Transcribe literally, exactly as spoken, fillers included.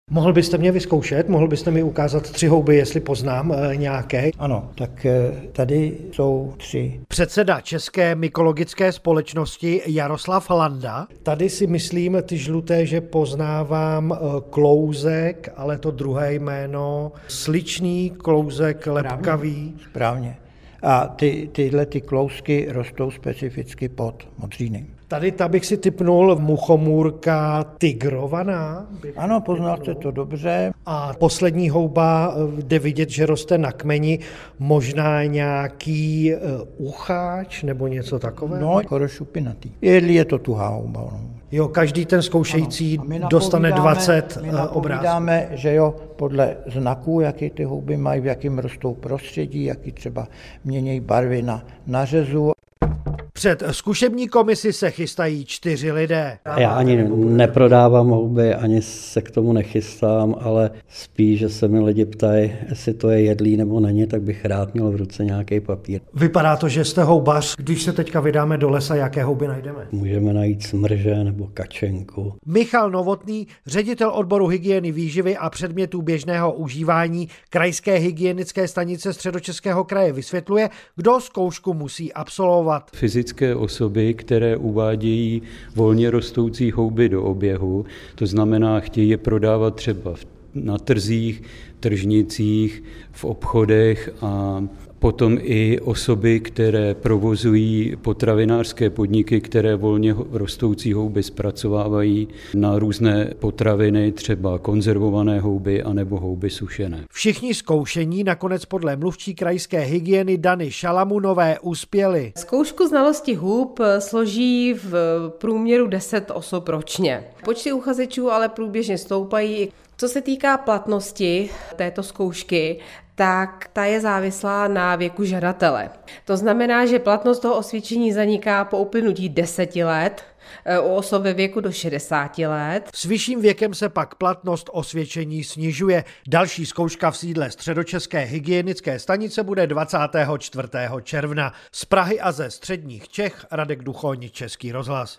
Mohl byste mě vyzkoušet? Mohl byste mi ukázat tři houby, jestli poznám e, nějaké? Ano, tak tady jsou tři. Předseda České mykologické společnosti Jaroslav Landa. Tady si myslím, ty žluté, že poznávám e, klouzek, ale to druhé jméno sličný klouzek lepkavý. Správně. A ty, tyhle ty klouzky rostou specificky pod modříny. Tady ta bych si tipnul muchomůrka tigrovaná. Ano, poznal jste to dobře. A poslední houba jde vidět, že roste na kmeni, možná nějaký uh, ucháč nebo něco takového? No, skoro šupinatý. Jedli je to tuhá houba. No. Jo, každý ten zkoušející dostane dvacet my obrázků. napovídáme, že jo, podle znaků, jaký ty houby mají, v jakém rostou prostředí, jaký třeba mění barvy na nařezu. Před zkušební komisi se chystají čtyři lidé. Já ani neprodávám houby, ani se k tomu nechystám, ale spíš, že se mi lidi ptají, jestli to je jedlí nebo není, tak bych rád měl v ruce nějaký papír. Vypadá to, že jste houbař. Když se teďka vydáme do lesa, jaké houby najdeme? Můžeme najít smrže nebo kačenku. Michal Novotný, ředitel odboru hygieny výživy a předmětů běžného užívání Krajské hygienické stanice Středočeského kraje, vysvětluje, kdo zkoušku musí absolvovat. Fyzické osoby, které uvádějí volně rostoucí houby do oběhu, to znamená, chtějí je prodávat třeba na trzích, tržnicích, v obchodech a potom i osoby, které provozují potravinářské podniky, které volně rostoucí houby zpracovávají na různé potraviny, třeba konzervované houby anebo houby sušené. Všichni zkoušení nakonec podle mluvčí krajské hygieny Dany Šalamunové uspěli. Zkoušku znalosti hub složí v průměru deset osob ročně. Počty uchazečů ale průběžně stoupají. Co se týká platnosti této zkoušky, tak ta je závislá na věku žadatele. To znamená, že platnost toho osvědčení zaniká po uplynutí deseti let, u osob ve věku do šedesáti let. S vyšším věkem se pak platnost osvědčení snižuje. Další zkouška v sídle Středočeské hygienické stanice bude dvacátého čtvrtého června. Z Prahy a ze středních Čech Radek Duchoň, Český rozhlas.